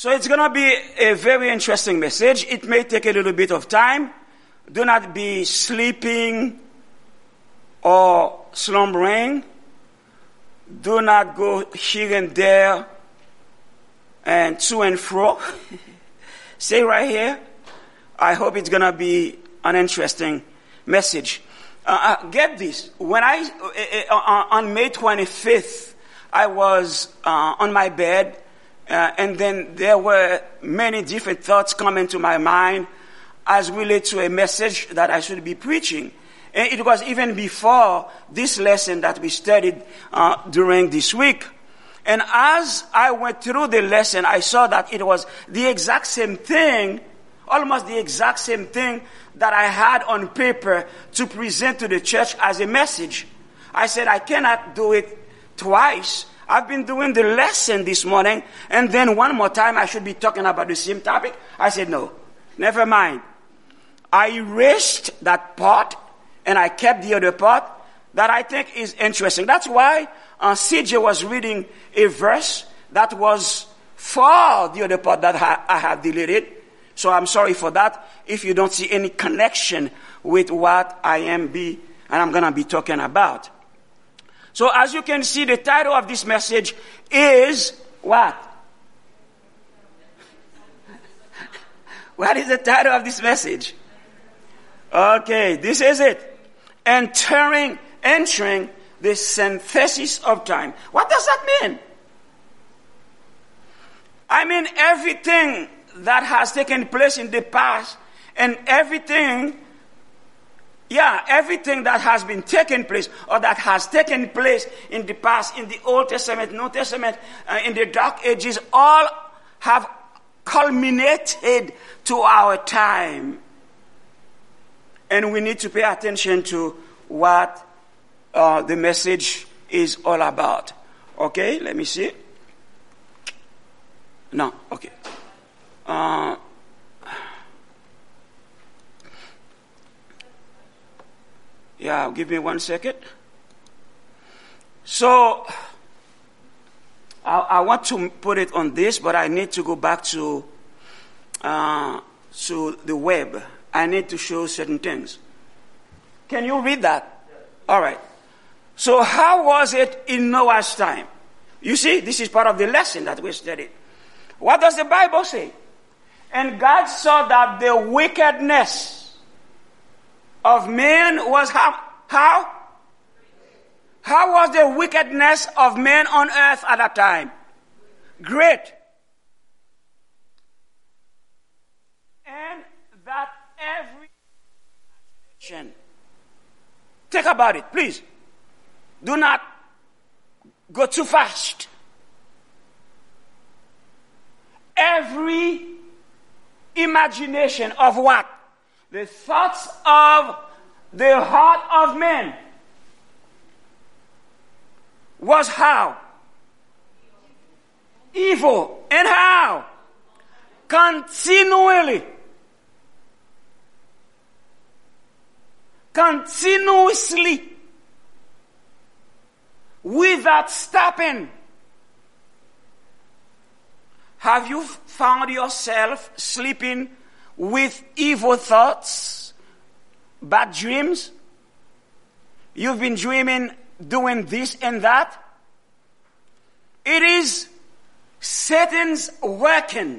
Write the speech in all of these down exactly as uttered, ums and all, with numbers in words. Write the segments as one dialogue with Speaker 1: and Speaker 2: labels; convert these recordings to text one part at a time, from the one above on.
Speaker 1: So it's going to be a very interesting message. It may take a little bit of time. Do not be sleeping or slumbering. Do not go here and there and to and fro. Stay right here. I hope it's going to be an interesting message. Uh, uh, get this. When I, uh, uh, on May twenty-fifth, I was uh, on my bed, uh, and then there were many different thoughts coming to my mind as related to a message that I should be preaching. And it was even before this lesson that we studied uh, during this week. And as I went through the lesson, I saw that it was the exact same thing, almost the exact same thing that I had on paper to present to the church as a message. I said, I cannot do it twice. I've been doing the lesson this morning, and then one more time I should be talking about the same topic. I said, no, never mind. I erased that part, and I kept the other part that I think is interesting. That's why uh, C J was reading a verse that was for the other part that I, I have deleted. So I'm sorry for that if you don't see any connection with what I am be and I'm going to be talking about. So as you can see, the title of this message is what? What is the title of this message? Okay, this is it. Entering, entering the synthesis of time. What does that mean? I mean everything that has taken place in the past and everything, yeah, everything that has been taken place or that has taken place in the past, in the Old Testament, New Testament, uh, in the Dark Ages, all have culminated to our time. And we need to pay attention to what uh, the message is all about. Okay, let me see. No, okay. Uh, yeah, give me one second. So, I, I want to put it on this, but I need to go back to uh, to the web. I need to show certain things. Can you read that? All right. So, how was it in Noah's time? You see, this is part of the lesson that we studied. What does the Bible say? And God saw that the wickedness of men was how? How? How was the wickedness of men on earth at that time? Great. And that every action. Think about it, please. Do not go too fast. Every imagination of what? The thoughts of the heart of men was how? Evil. And how? Continually. Continuously. Without stopping. Have you found yourself sleeping with evil thoughts, bad dreams? You've been dreaming doing this and that? It is Satan's working,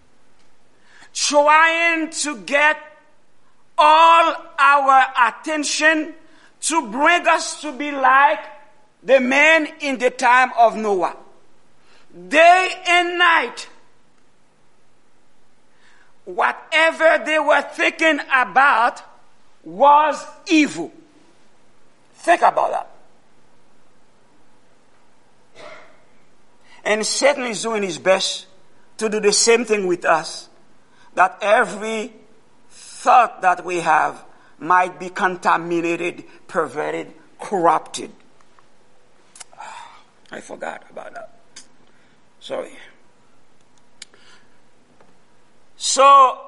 Speaker 1: trying to get all our attention to bring us to be like the men in the time of Noah. Day and night, whatever they were thinking about was evil. Think about that. And Satan is doing his best to do the same thing with us. That every thought that we have might be contaminated, perverted, corrupted. I forgot about that. Sorry. So,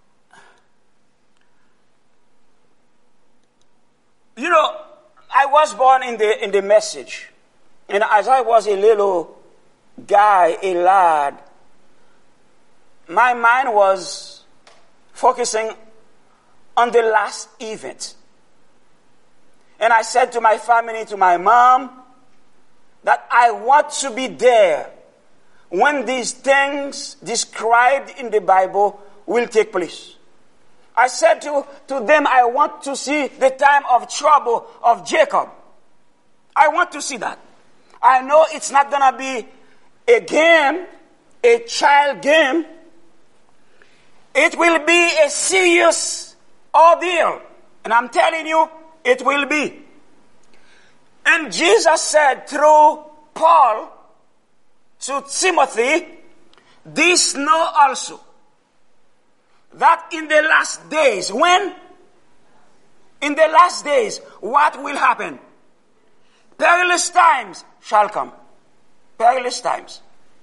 Speaker 1: you know, I was born in the in the message. And as I was a little guy, a lad, my mind was focusing on the last event. And I said to my family, to my mom, that I want to be there when these things described in the Bible will take place. I said to, to them, I want to see the time of trouble of Jacob. I want to see that. I know it's not going to be a game, a child game. It will be a serious ordeal. And I'm telling you, it will be. And Jesus said through Paul to Timothy, this know also, that in the last days, when? In the last days, what will happen? Perilous times shall come. Perilous times.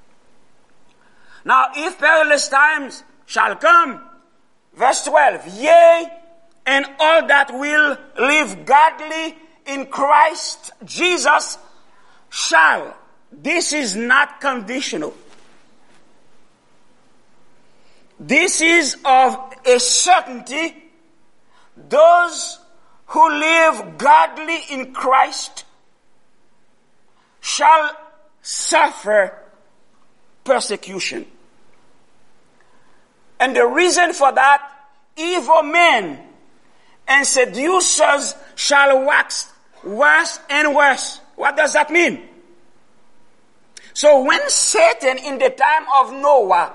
Speaker 1: Now, if perilous times shall come, verse twelve, yea, and all that will live godly in Christ Jesus shall. This is not conditional. This is of a certainty. Those who live godly in Christ shall suffer persecution. And the reason for that, evil men and seducers shall wax worse and worse. What does that mean? So when Satan in the time of Noah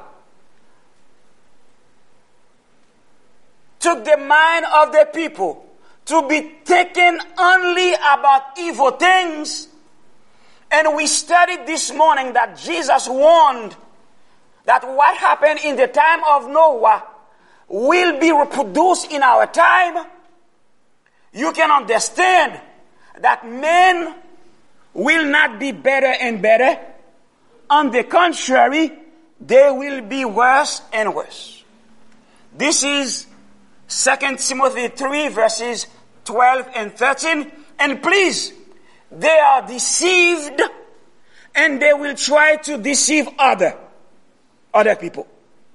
Speaker 1: took the mind of the people to be thinking only about evil things, and we studied this morning that Jesus warned that what happened in the time of Noah will be reproduced in our time, you can understand that men will not be better and better. On the contrary, they will be worse and worse. This is Second Timothy three verses twelve and thirteen. And please, they are deceived and they will try to deceive other, other people.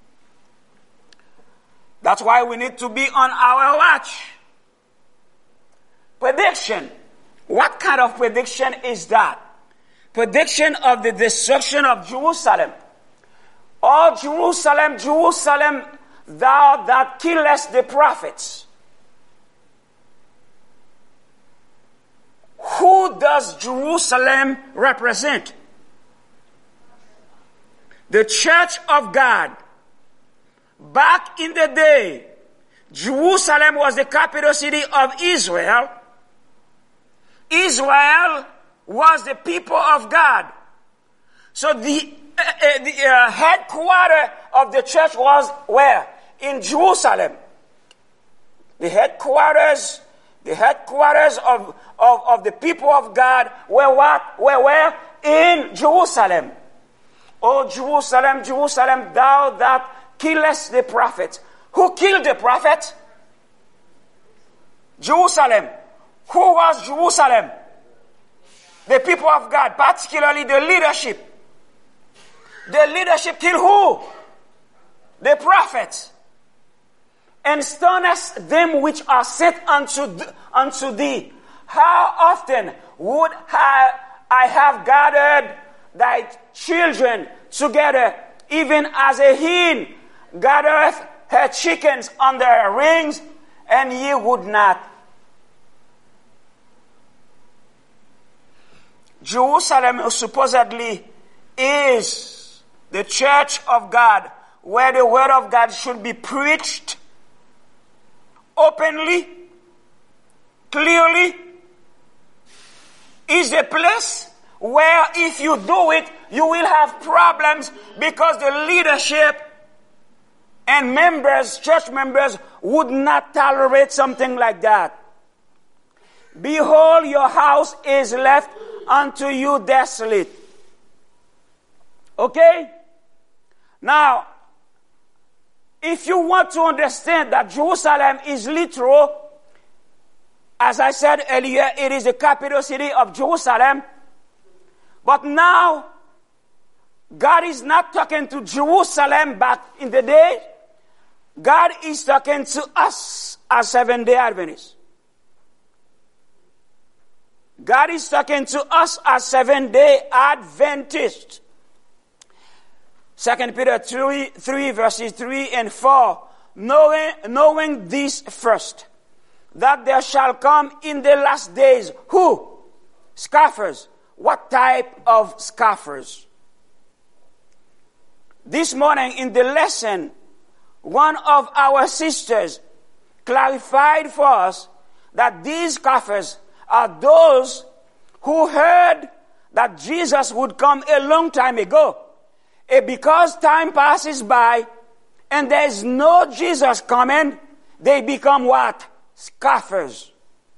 Speaker 1: That's why we need to be on our watch. Prediction. What kind of prediction is that? Prediction of the destruction of Jerusalem. Oh, Jerusalem, Jerusalem, thou that killest the prophets. Who does Jerusalem represent? The church of God. Back in the day, Jerusalem was the capital city of Israel. Israel was the people of God. So the, uh, uh, the uh, headquarters of the church was where? In Jerusalem. The headquarters, the headquarters of, of, of the people of God were what? Were where? In Jerusalem. Oh, Jerusalem, Jerusalem, thou that killest the prophet. Who killed the prophet? Jerusalem. Who was Jerusalem? The people of God, particularly the leadership. The leadership killed who? The prophets. And stonest them which are sent unto, th- unto thee. How often would I, I have gathered thy children together, even as a hen gathereth her chickens under her rings, and ye would not. Jerusalem supposedly is the church of God, where the word of God should be preached openly, clearly. Is a place where if you do it, you will have problems because the leadership and members, church members, would not tolerate something like that. Behold, your house is left unto you desolate. Okay? Now, if you want to understand that Jerusalem is literal, as I said earlier, it is the capital city of Jerusalem. But now, God is not talking to Jerusalem back in the day. God is talking to us as Seventh-day Adventists. God is talking to us as Seventh-day Adventists. Second Peter three, three, verses three and four. Knowing, knowing this first, that there shall come in the last days, who? Scoffers. What type of scoffers? This morning in the lesson, one of our sisters clarified for us that these scoffers are those who heard that Jesus would come a long time ago. And because time passes by and there is no Jesus coming, they become what? Scoffers.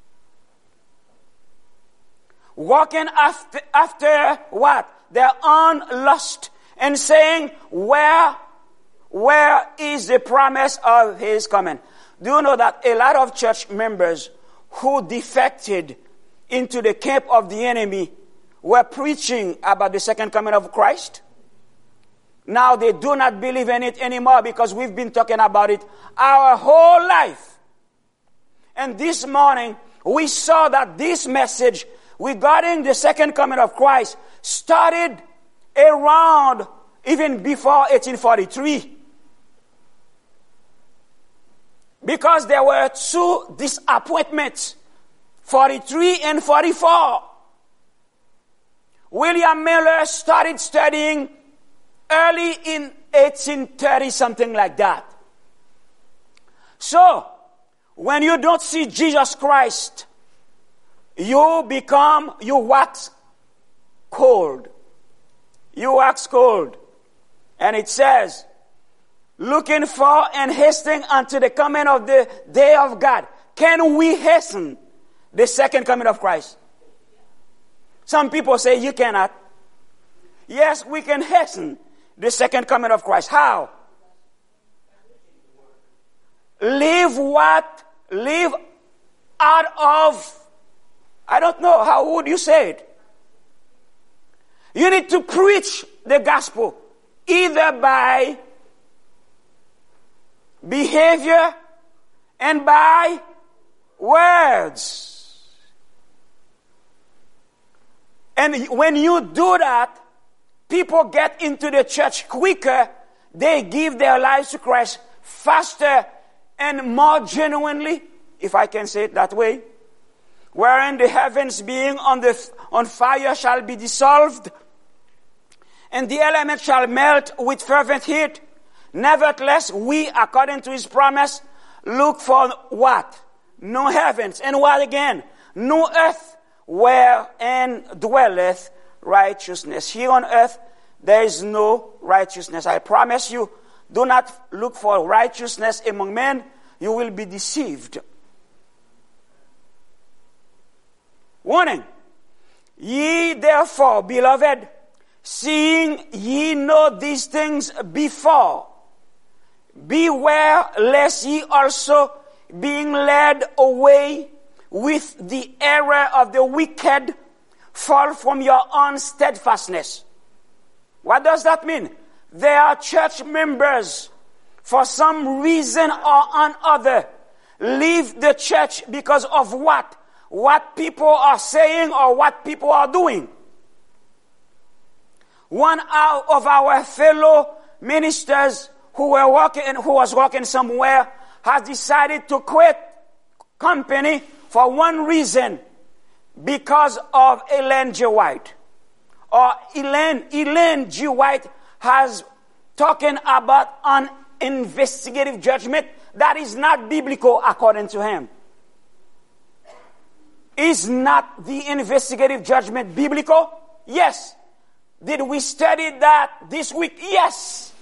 Speaker 1: Walking after, after what? Their own lust and saying, where, where is the promise of his coming? Do you know that a lot of church members who defected into the camp of the enemy were preaching about the second coming of Christ? Now they do not believe in it anymore because we've been talking about it our whole life. And this morning, we saw that this message regarding the second coming of Christ started around even before eighteen forty-three. Because there were two disappointments, forty-three and forty-four. William Miller started studying early in eighteen thirty, something like that. So, when you don't see Jesus Christ, you become, you wax cold. You wax cold. And it says, looking for and hastening unto the coming of the day of God. Can we hasten the second coming of Christ? Some people say you cannot. Yes, we can hasten the second coming of Christ. How? Live what? Live out of, I don't know, how would you say it? You need to preach the gospel either by behavior and by words. And when you do that, people get into the church quicker. They give their lives to Christ faster and more genuinely, if I can say it that way. Wherein the heavens being on the on fire shall be dissolved, and the elements shall melt with fervent heat. Nevertheless, we, according to his promise, look for what? New heavens. And what again? New earth, wherein dwelleth righteousness. Here on earth, there is no righteousness. I promise you, do not look for righteousness among men. You will be deceived. Warning. Ye therefore, beloved, seeing ye know these things before, beware lest ye also, being led away with the error of the wicked, fall from your own steadfastness. What does that mean? There are church members, for some reason or another, leave the church because of what? What people are saying or what people are doing. One of our fellow ministers who were working, who was working somewhere, has decided to quit company for one reason, because of Ellen G. White. Or Ellen, Ellen G. White has talking about an investigative judgment that is not biblical according to him. Is not the investigative judgment biblical? Yes. Did we study that this week? Yes.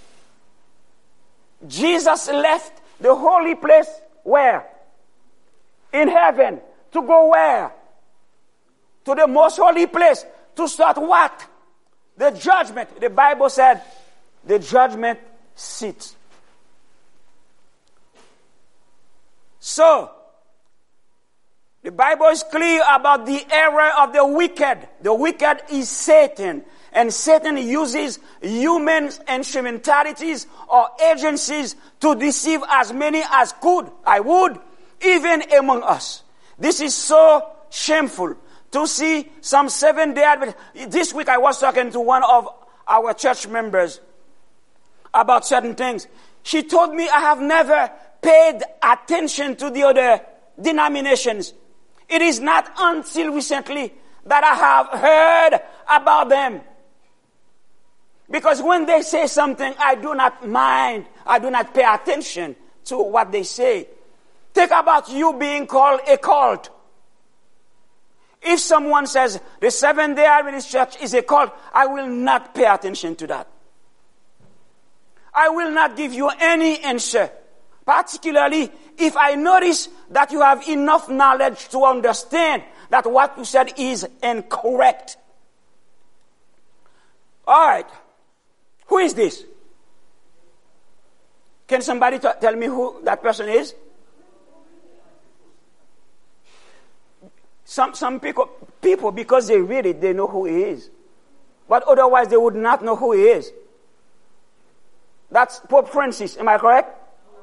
Speaker 1: Jesus left the holy place where? In heaven. To go where? To the most holy place. To start what? The judgment. The Bible said the judgment seat. So, The Bible is clear about the error of the wicked. The wicked is Satan. And Satan uses human instrumentalities or agencies to deceive as many as could, I would, even among us. This is so shameful to see some seven-day Adventists. This week I was talking to one of our church members about certain things. She told me I have never paid attention to the other denominations. It is not until recently that I have heard about them. Because when they say something, I do not mind. I do not pay attention to what they say. Think about you being called a cult. If someone says the Seventh-day Adventist Church is a cult, I will not pay attention to that. I will not give you any answer. Particularly if I notice that you have enough knowledge to understand that what you said is incorrect. All right. Who is this? Can somebody t- tell me who that person is? Some some people, people, because they read it, they know who he is. But otherwise, they would not know who he is. That's Pope Francis. Am I correct?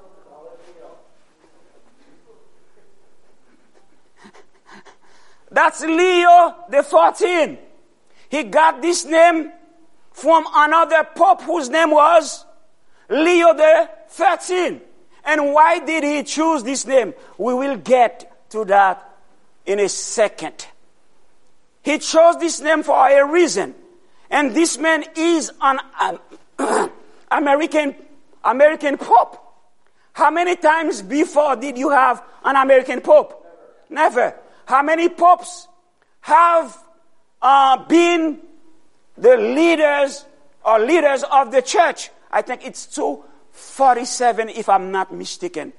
Speaker 1: That's Leo the fourteenth. He got this name from another pope whose name was Leo the thirteenth. And why did he choose this name? We will get to that in a second. He chose this name for a reason. And this man is an um, American, American pope. How many times before did you have an American pope? Never. Never. How many popes have uh, been the leaders or leaders of the church? I think it's two forty-seven if I'm not mistaken.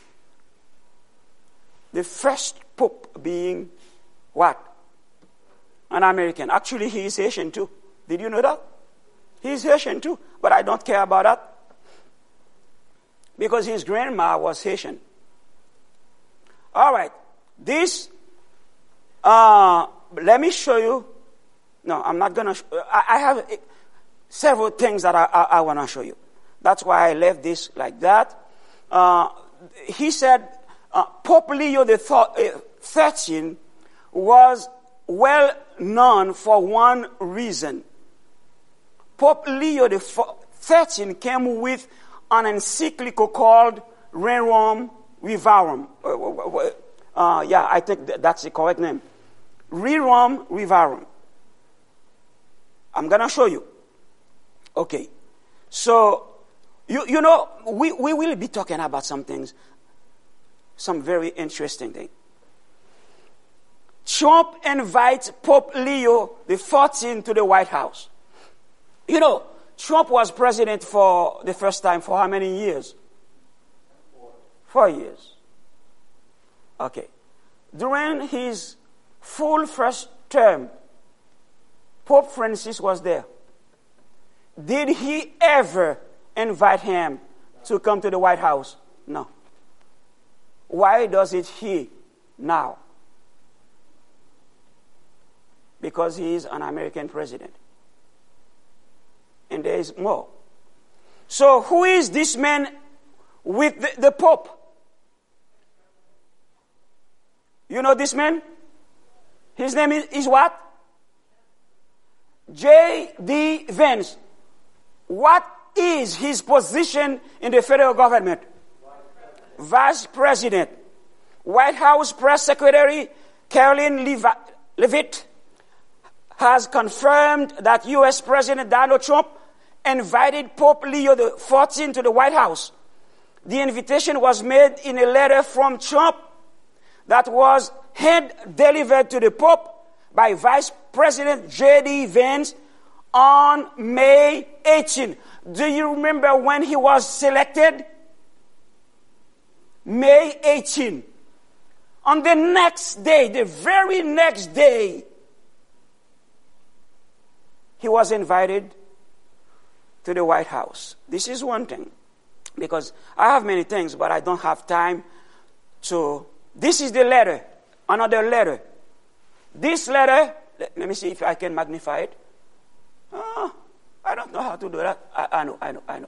Speaker 1: The first pope being what? An American. Actually, he is Haitian too. Did you know that? He is Haitian too. But I don't care about that. Because his grandma was Haitian. All right. This, uh, let me show you. No, I'm not going to. Sh- I, I have uh, several things that I, I, I want to show you. That's why I left this like that. Uh, he said uh, Pope Leo the thirteenth was well known for one reason. Pope Leo the thirteenth came with an encyclical called Rerum Vivarum. Uh, uh, yeah, I think that's the correct name. Rerum Vivarum. I'm going to show you. Okay. So, you you know, we, we will be talking about some things, some very interesting things. Trump invites Pope Leo the fourteenth to the White House. You know, Trump was president for the first time for how many years? Four, Four years. Okay. During his full first term, Pope Francis was there. Did he ever invite him to come to the White House? No. Why does it he now? Because he is an American president. And there is more. So who is this man with the, the Pope? You know this man? His name is, is what? J D Vance. What is his position in the federal government? Vice President. White House Press Secretary Caroline Leavitt has confirmed that U S President Donald Trump invited Pope Leo the fourteenth to the White House. The invitation was made in a letter from Trump that was hand-delivered to the Pope by Vice President J D Vance on May eighteenth. Do you remember when he was selected? May eighteenth. On the next day, the very next day, he was invited to the White House. This is one thing, because I have many things, but I don't have time to. This is the letter. another letter. This letter, let, let me see if I can magnify it. Oh, I don't know how to do that. I, I know, I know, I know.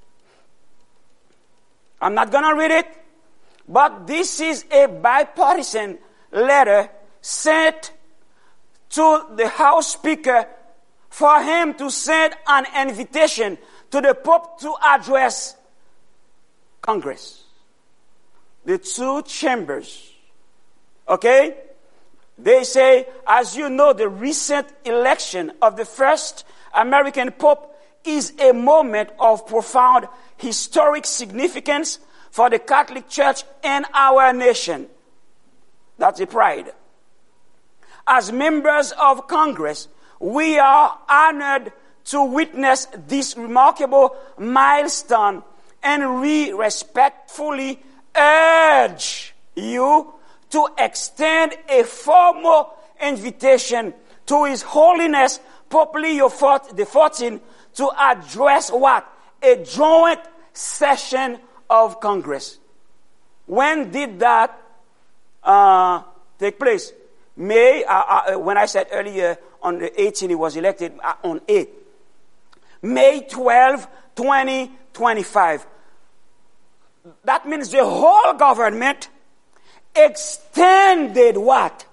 Speaker 1: I'm not going to read it, but this is a bipartisan letter sent to the House Speaker for him to send an invitation to the Pope to address Congress. The two chambers. Okay? They say, as you know, the recent election of the first American Pope is a moment of profound historic significance for the Catholic Church and our nation. That's a pride. As members of Congress, we are honored to witness this remarkable milestone, and we respectfully urge you to extend a formal invitation to His Holiness Pope Leo the fourteenth to address what? A joint session of Congress. When did that uh, take place? May, uh, uh, when I said earlier on the eighteenth, he was elected uh, on eighth. May twelfth, twenty twenty-five. That means the whole government extended what?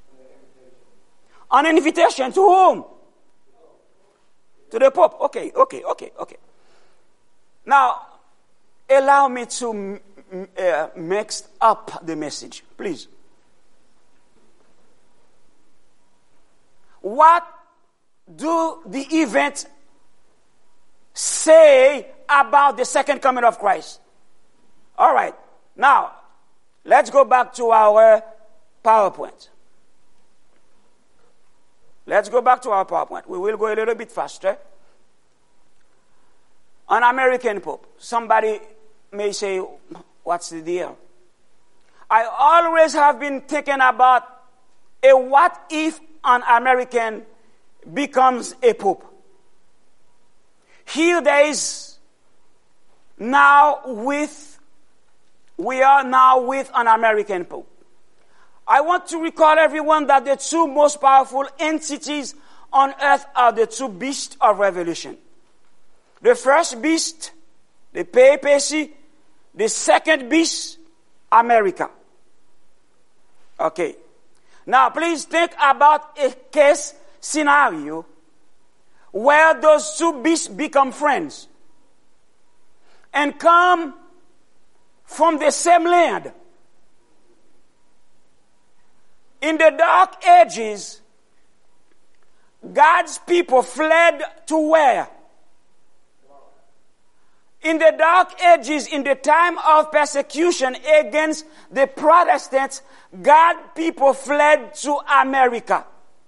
Speaker 1: An invitation to whom? To the Pope. Okay, okay, okay, okay. Now, allow me to uh, mix up the message, please. What do the events say about the second coming of Christ? All right. Now, let's go back to our PowerPoint. Let's go back to our PowerPoint. We will go a little bit faster. An American Pope. Somebody may say, what's the deal? I always have been thinking about a what if an American becomes a Pope. Here there is now with, we are now with an American Pope. I want to recall everyone that the two most powerful entities on earth are the two beasts of Revelation. The first beast, the papacy. The second beast, America. Okay. Now, please think about a case scenario where those two beasts become friends and come from the same land. In the dark ages, God's people fled to where? In the dark ages, in the time of persecution against the Protestants, God's people fled to America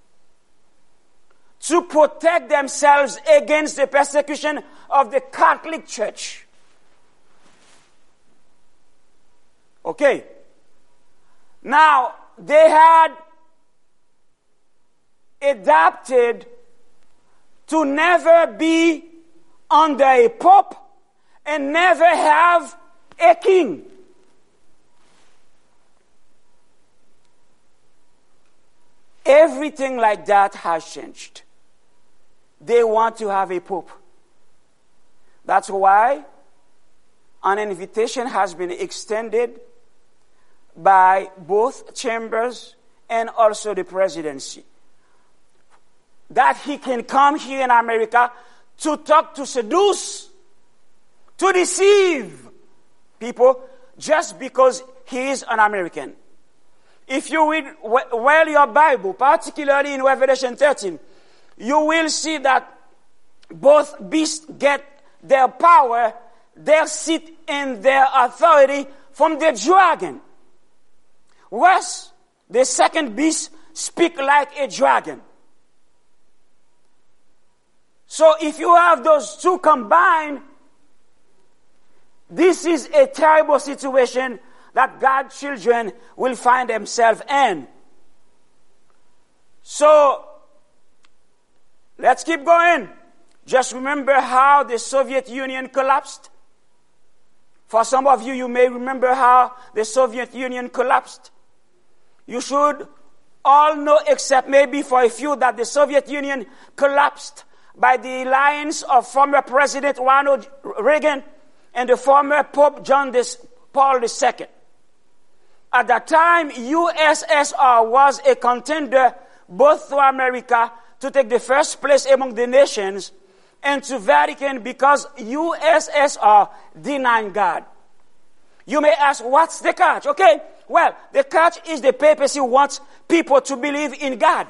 Speaker 1: to protect themselves against the persecution of the Catholic Church. Okay. Now, they had adapted to never be under a pope and never have a king. Everything like that has changed. They want to have a pope. That's why an invitation has been extended by both chambers and also the presidency, that he can come here in America to talk, to seduce, to deceive people just because he is an American. If you read well your Bible, particularly in Revelation thirteen, you will see that both beasts get their power, their seat, and their authority from the dragon. Whereas the second beast speaks like a dragon. So if you have those two combined, this is a terrible situation that God's children will find themselves in. So, let's keep going. Just remember how the Soviet Union collapsed. For some of you, you may remember how the Soviet Union collapsed. You should all know, except maybe for a few, that the Soviet Union collapsed by the alliance of former President Ronald Reagan and the former Pope John Paul the Second. At that time, U S S R was a contender both to America to take the first place among the nations and to Vatican because U S S R denied God. You may ask, what's the catch? Okay, well, the catch is the papacy wants people to believe in God.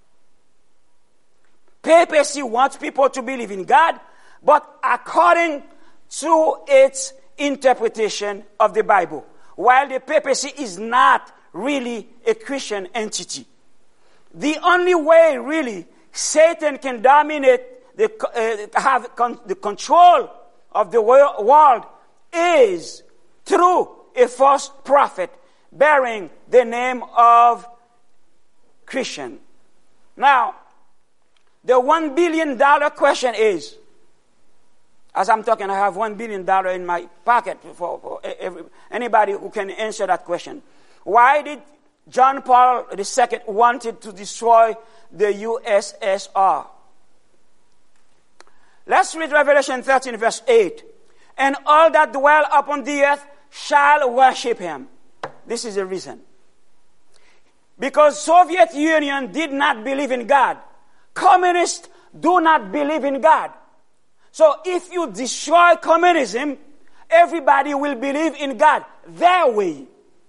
Speaker 1: Papacy wants people to believe in God, but according to its interpretation of the Bible, while the papacy is not really a Christian entity. The only way, really, Satan can dominate, the, uh, have con- the control of the world is through a false prophet bearing the name of Christian. Now, the one billion dollar question is, as I'm talking, I have one billion dollars in my pocket for, for every, anybody who can answer that question. Why did John Paul the Second wanted to destroy the U S S R? Let's read Revelation thirteen, verse eight. And all that dwell upon the earth shall worship him. This is the reason. Because Soviet Union did not believe in God. Communists do not believe in God. So if you destroy communism, everybody will believe in God their way.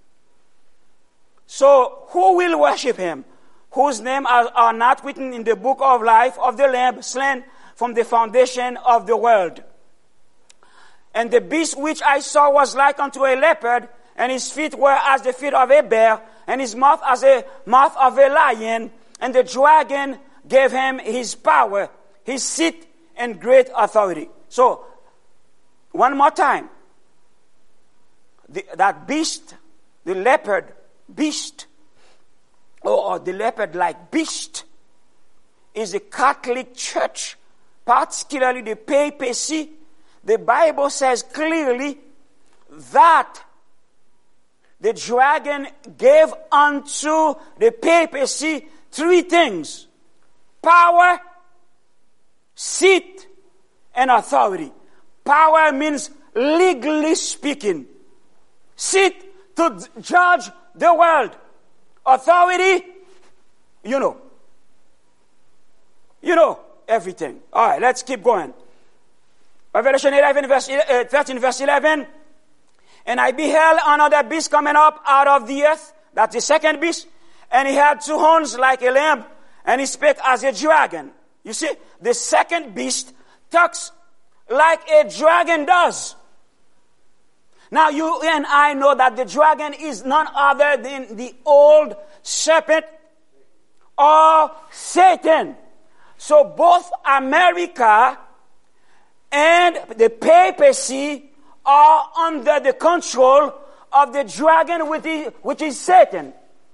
Speaker 1: So who will worship him? Whose names are, are not written in the book of life of the Lamb slain from the foundation of the world. And the beast which I saw was like unto a leopard, and his feet were as the feet of a bear, and his mouth as a mouth of a lion. And the dragon gave him his power, his seat, and great authority. So, one more time. The, that beast, the leopard beast, or, or the leopard-like beast, is the Catholic Church, particularly the papacy. The Bible says clearly that the dragon gave unto the papacy three things: power, seat, and authority. Power means legally speaking. Seat, to judge the world. Authority, you know. You know everything. All right, let's keep going. Revelation eleven, verse thirteen, verse eleven. And I beheld another beast coming up out of the earth. That's the second beast. And he had two horns like a lamb, and he spake as a dragon. You see, the second beast talks like a dragon does. Now, you and I know that the dragon is none other than the old serpent or Satan. So both America and the papacy are under the control of the dragon, which is, which is Satan.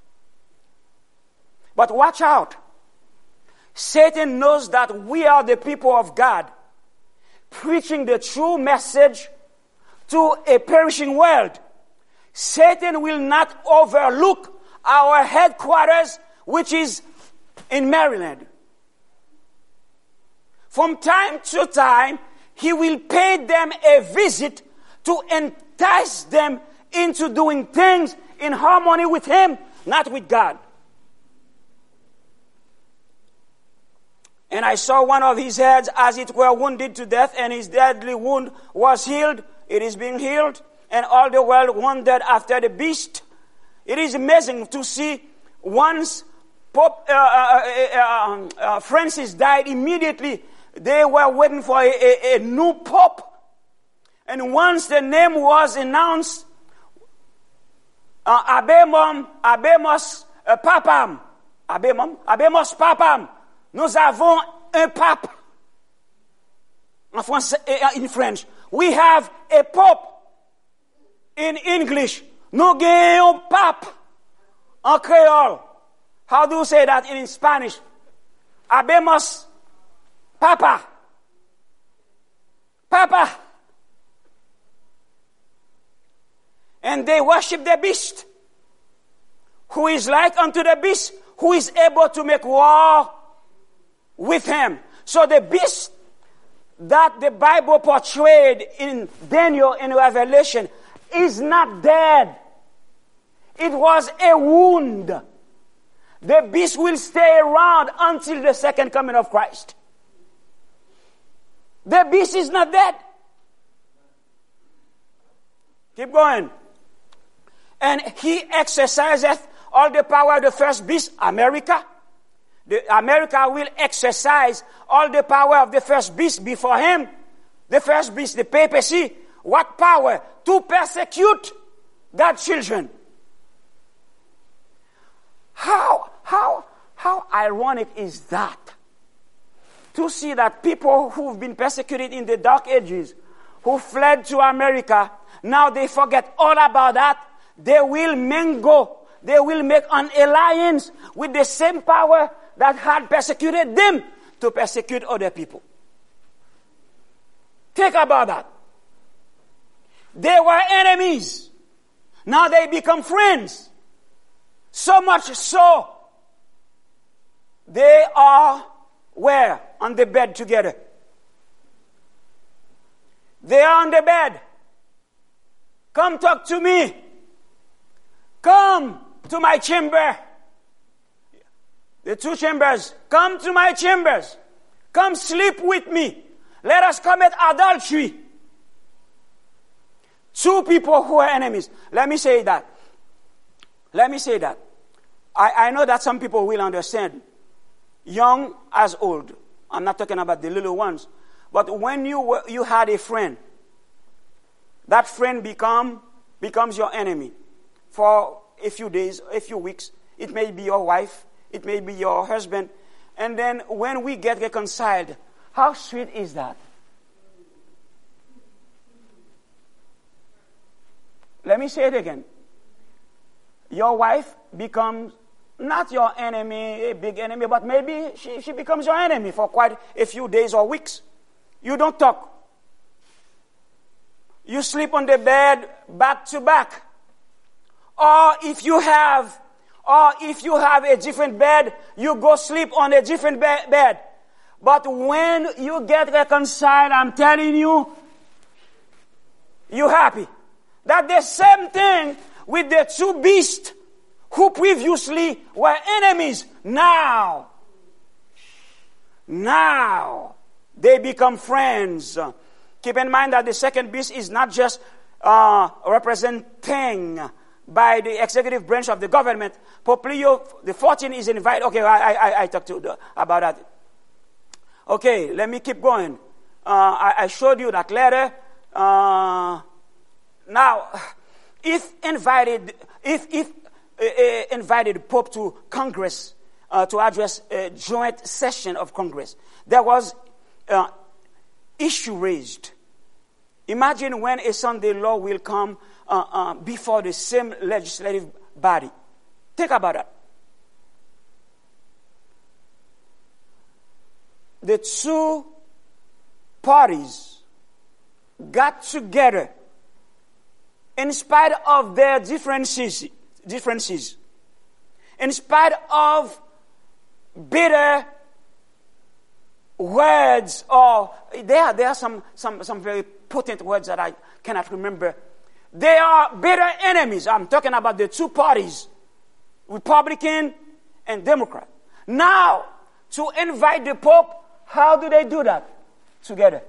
Speaker 1: But watch out. Satan knows that we are the people of God, preaching the true message to a perishing world. Satan will not overlook our headquarters, which is in Maryland. From time to time, he will pay them a visit to entice them into doing things in harmony with him, not with God. And I saw one of his heads as it were wounded to death, and his deadly wound was healed. It is being healed. And all the world wondered after the beast. It is amazing to see once Pope uh, uh, uh, uh, Francis died, immediately they were waiting for a, a, a new pope. And once the name was announced, uh, Abemos, Abemos uh, Papam, Abemos, Abemos Papam, nous avons un pape. En français, in French. We have a pope. In English, nous gagnons pape. En Creole. How do you say that in Spanish? Habemos Papa. Papa. And they worship the beast. who is like unto the beast, who is able to make war with him. So the beast that the Bible portrayed in Daniel in Revelation is not dead. It was a wound. The beast will stay around until the second coming of Christ. The beast is not dead. Keep going. And he exerciseth all the power of the first beast, America. The America will exercise all the power of the first beast before him. The first beast, the papacy. What power? To persecute God's children. How, how, how ironic is that? To see that people who've been persecuted in the dark ages, who fled to America, now they forget all about that. They will mingle. They will make an alliance with the same power that had persecuted them to persecute other people. Think about that. They were enemies. Now they become friends. So much so, they are where? On the bed together. They are on the bed. Come talk to me. Come to my chamber. The two chambers. Come to my chambers. Come sleep with me. Let us commit adultery. Two people who are enemies. Let me say that. Let me say that. I, I know that some people will understand. Young as old. I'm not talking about the little ones. But when you were, you had a friend, that friend become becomes your enemy for a few days, a few weeks. It may be your wife. It may be your husband. And then when we get reconciled, how sweet is that? Let me say it again. Your wife becomes not your enemy, a big enemy, but maybe she, she becomes your enemy for quite a few days or weeks. You don't talk. You sleep on the bed back to back. Or if you have, or if you have a different bed, you go sleep on a different be- bed. But when you get reconciled, I'm telling you, you're happy. That the same thing with the two beasts who previously were enemies. Now, now, they become friends. Keep in mind that the second beast is not just uh, representing by the executive branch of the government. Pope Leo the fourteenth is invited. Okay, I, I, I talked to the, about that. Okay, let me keep going. Uh, I, I showed you that letter. Uh, now, if invited, if if uh, uh, invited Pope to Congress uh, to address a joint session of Congress, there was uh, issue raised. Imagine when a Sunday law will come uh, uh, before the same legislative body. Think about that. The two parties got together in spite of their differences, differences, in spite of bitter words, or there, there are some, some, some very potent words that I cannot remember. They are bitter enemies. I'm talking about the two parties, Republican and Democrat. Now, to invite the Pope, how do they do that? Together.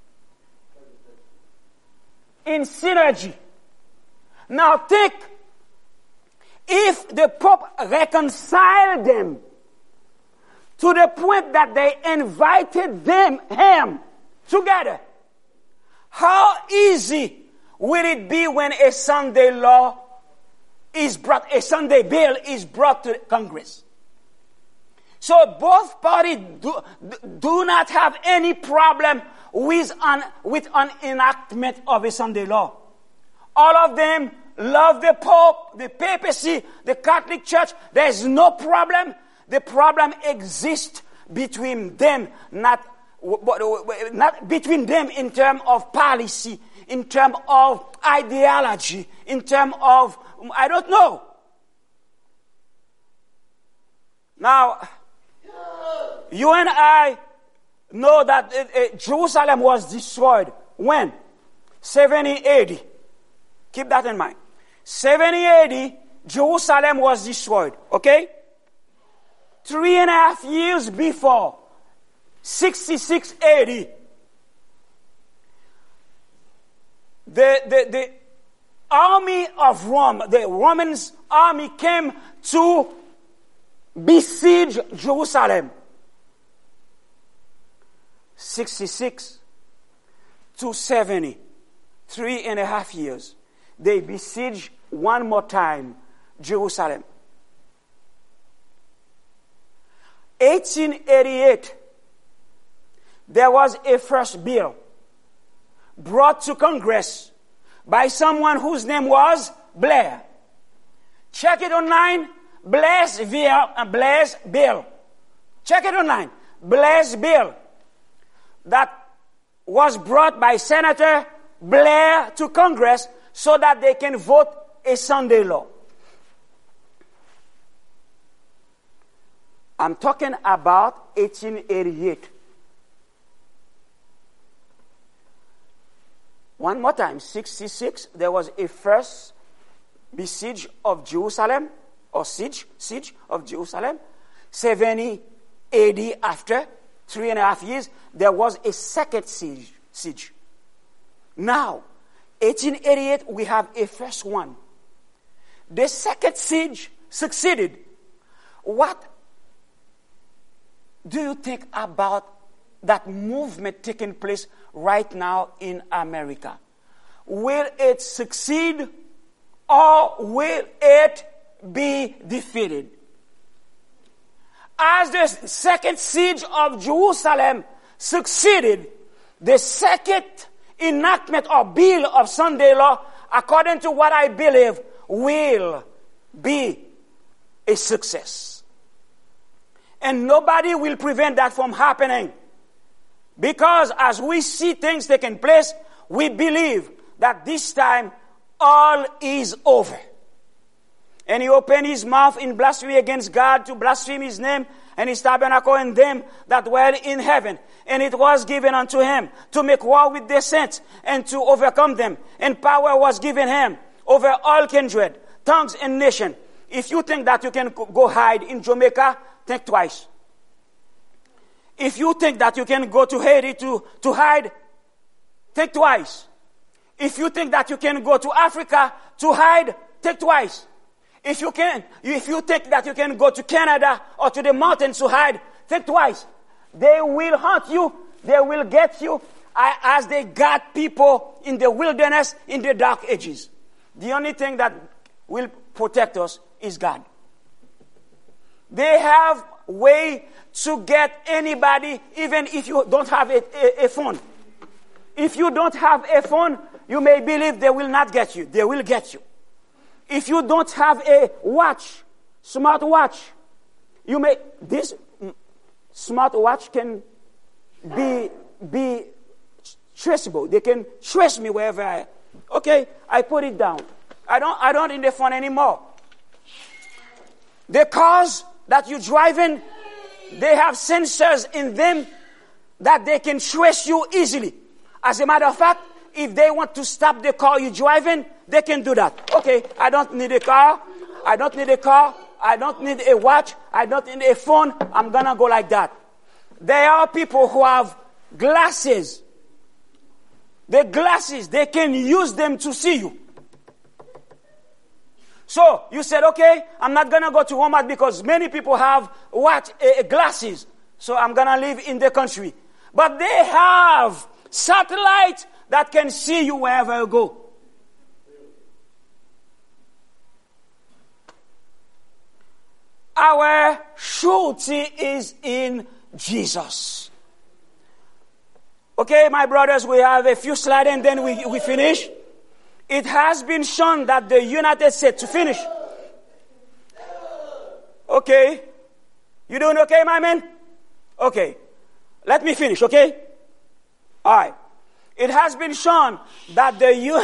Speaker 1: In synergy. Now think, if the Pope reconciled them to the point that they invited them, him, together, how easy will it be when a Sunday law is brought, a Sunday bill is brought to Congress? So both parties do, do not have any problem with an, with an enactment of a Sunday law. All of them love the Pope, the papacy, the Catholic Church. There is no problem. The problem exists between them, not, not between them in terms of policy, in terms of ideology, in terms of, I don't know. Now, you and I know that uh, uh, Jerusalem was destroyed. When? seventy A D. Keep that in mind. seventy A D, Jerusalem was destroyed. Okay? Three and a half years before, sixty-six A D, the, the, the army of Rome, the Romans army came to besiege Jerusalem. sixty-six to seventy, three and a half years. They besieged one more time Jerusalem. eighteen eighty-eight, there was a first bill brought to Congress by someone whose name was Blair. Check it online. Blair's bill. Uh, Blair's bill. Check it online. Blair's bill that was brought by Senator Blair to Congress so that they can vote a Sunday law. I'm talking about eighteen eighty-eight. One more time, sixty-six, there was a first besiege of Jerusalem, or siege, siege of Jerusalem. seventy A D after, three and a half years, there was a second siege. siege. Now, eighteen eighty-eight, we have a first one. The second siege succeeded. What do you think about that movement taking place right now in America? Will it succeed or will it be defeated? As the second siege of Jerusalem succeeded, the second enactment or bill of Sunday law, according to what I believe, will be a success. And nobody will prevent that from happening. Because as we see things taking place, we believe that this time all is over. And he opened his mouth in blasphemy against God to blaspheme his name and his tabernacle and them that dwell in heaven. And it was given unto him to make war with the saints and to overcome them. And power was given him over all kindred, tongues, and nation. If you think that you can go hide in Jamaica, think twice. If you think that you can go to Haiti to, to hide, think twice. If you think that you can go to Africa to hide, think twice. If you can, if you think that you can go to Canada or to the mountains to hide, think twice. They will hunt you. They will get you as they got people in the wilderness in the dark ages. The only thing that will protect us is God. They have way to get anybody, even if you don't have a, a, a phone. If you don't have a phone, you may believe they will not get you. They will get you. If you don't have a watch, smart watch, you may, this smart watch can be, be traceable. They can trace me wherever I am. Okay, I put it down. I don't, I don't need the phone anymore. The cars that you're driving, they have sensors in them that they can trace you easily. As a matter of fact, if they want to stop the car you're driving, they can do that. Okay, I don't need a car. I don't need a car. I don't need a watch. I don't need a phone. I'm going to go like that. There are people who have glasses. The glasses, they can use them to see you. So you said, okay, I'm not going to go to Walmart because many people have what? Uh, glasses. So I'm going to live in the country. But they have satellites that can see you wherever you go. Our surety is in Jesus. Okay, my brothers, we have a few slides and then we, we finish. It has been shown that the United States, to finish. Okay. You doing okay, my man? Okay. Let me finish, okay? All right. It has been shown that the U-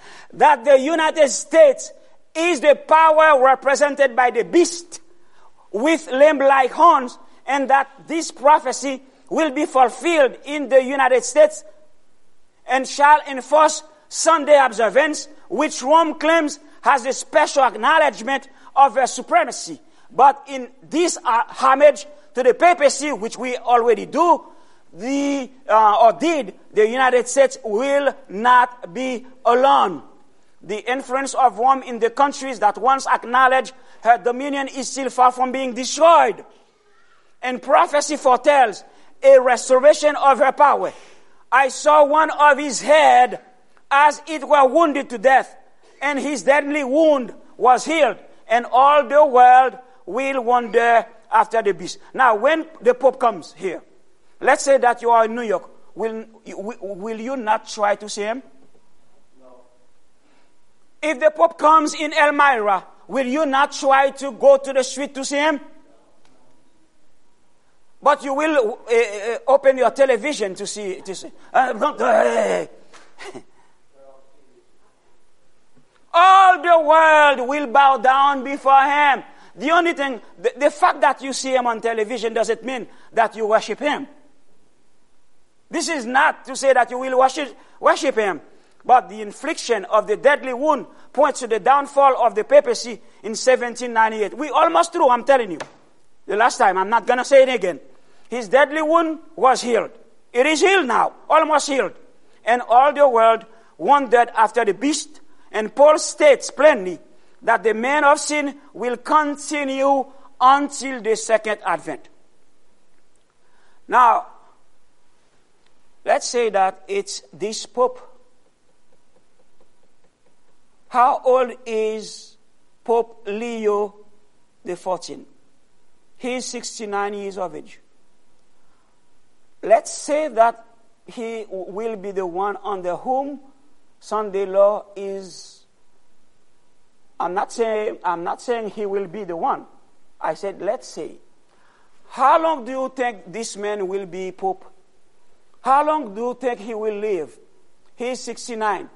Speaker 1: that the United States is the power represented by the beast, with lamb-like horns, and that this prophecy will be fulfilled in the United States and shall enforce Sunday observance, which Rome claims has a special acknowledgement of her supremacy. But in this homage to the papacy, which we already do, the uh, or did, the United States will not be alone. The influence of Rome in the countries that once acknowledged her dominion is still far from being destroyed. And prophecy foretells a restoration of her power. I saw one of his head as it were wounded to death, and his deadly wound was healed, and all the world will wonder after the beast. Now, when the Pope comes here, let's say that you are in New York, will, will you not try to see him? No. If the Pope comes in Elmira, will you not try to go to the street to see him? But you will uh, uh, open your television to see. To see. Uh, uh, all the world will bow down before him. The only thing, the, the fact that you see him on television doesn't mean that you worship him. This is not to say that you will worship, worship him. But the infliction of the deadly wound points to the downfall of the papacy in seventeen ninety-eight. We almost through, I'm telling you. The last time, I'm not going to say it again. His deadly wound was healed. It is healed now, almost healed. And all the world wondered after the beast. And Paul states plainly that the man of sin will continue until the second advent. Now, let's say that it's this Pope. How old is Pope Leo the fourteenth? He is sixty-nine years of age. Let's say that he will be the one under whom Sunday law is. I'm not saying I'm not saying he will be the one. I said, let's say. How long do you think this man will be Pope? How long do you think he will live? He is sixty-nine.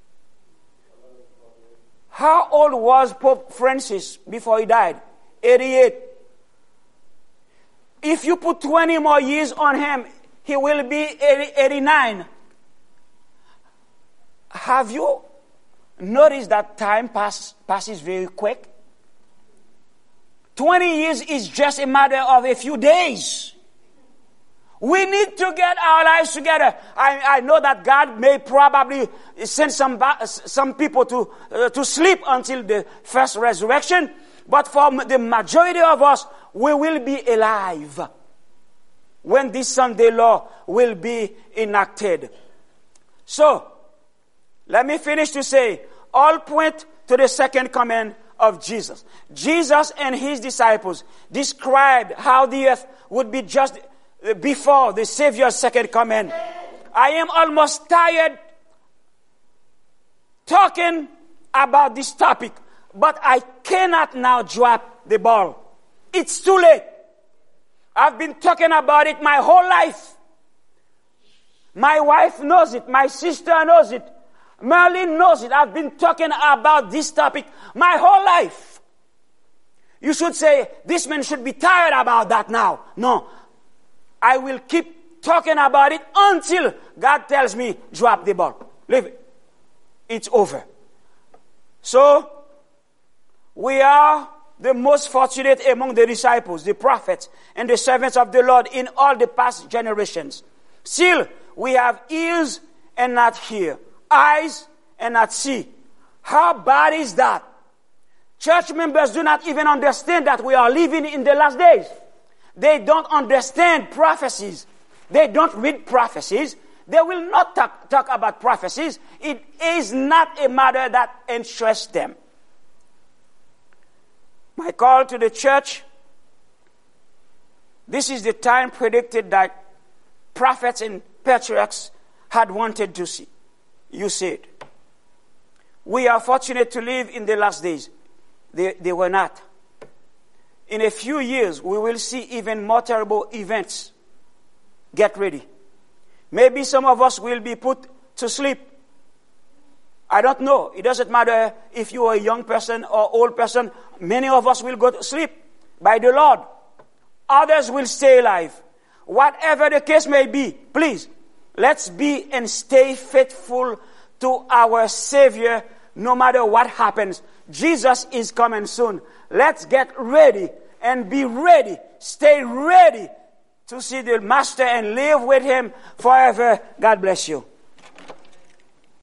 Speaker 1: How old was Pope Francis before he died? eighty-eight. If you put twenty more years on him, he will be eighty, eighty-nine. Have you noticed that time pass, passes very quick? twenty years is just a matter of a few days. We need to get our lives together. I, I know that God may probably send some some people to uh, to sleep until the first resurrection, but for the majority of us, we will be alive when this Sunday law will be enacted. So, let me finish to say, all point to the second coming of Jesus. Jesus and his disciples described how the earth would be just before the Savior's second coming. I am almost tired talking about this topic, but I cannot now drop the ball. It's too late. I've been talking about it my whole life. My wife knows it. My sister knows it. Merlin knows it. I've been talking about this topic my whole life. You should say, this man should be tired about that now. No. I will keep talking about it until God tells me, drop the ball. Leave it. It's over. So, we are the most fortunate among the disciples, the prophets, and the servants of the Lord in all the past generations. Still, we have ears and not hear, eyes and not see. How bad is that? Church members do not even understand that we are living in the last days. They don't understand prophecies. They don't read prophecies. They will not talk, talk about prophecies. It is not a matter that interests them. My call to the church, this is the time predicted that prophets and patriarchs had wanted to see. You said, we are fortunate to live in the last days. They, they were not. In a few years, we will see even more terrible events. Get ready. Maybe some of us will be put to sleep. I don't know. It doesn't matter if you are a young person or old person. Many of us will go to sleep. by the Lord. Others will stay alive. Whatever the case may be, please, let's be and stay faithful to our Savior no matter what happens. Jesus is coming soon. Let's get ready and be ready. Stay ready to see the Master and live with Him forever. God bless you.